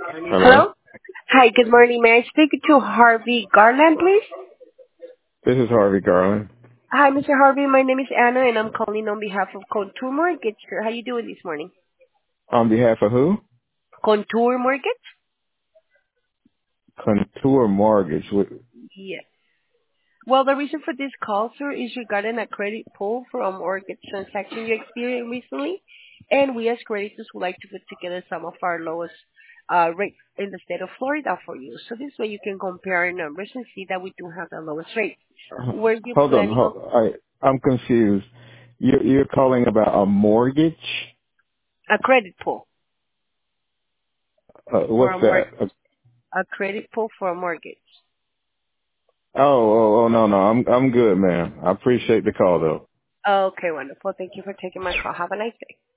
Hello? Hello? Hi, good morning. May I speak to Harvey Garland, please? This is Harvey Garland. Hi, Mr. Harvey. My name is Anna, and I'm calling on behalf of Contour Mortgage. How you doing this morning? On behalf of who? Contour Mortgage? Contour Mortgage. Yes. Well, the reason for this call, sir, is regarding a credit pull from mortgage transaction you experienced recently, and we as creditors would like to put together some of our lowest rates in the state of Florida for you. So this way you can compare our numbers and see that we do have the lowest rate. Were you Hold on. planning on I'm confused. You're calling about a mortgage? a credit pull for What's a that? mortgage? A credit pull for a mortgage. No, no. I'm good, man. I appreciate the call though. Okay, wonderful. Thank you for taking my call. Have a nice day.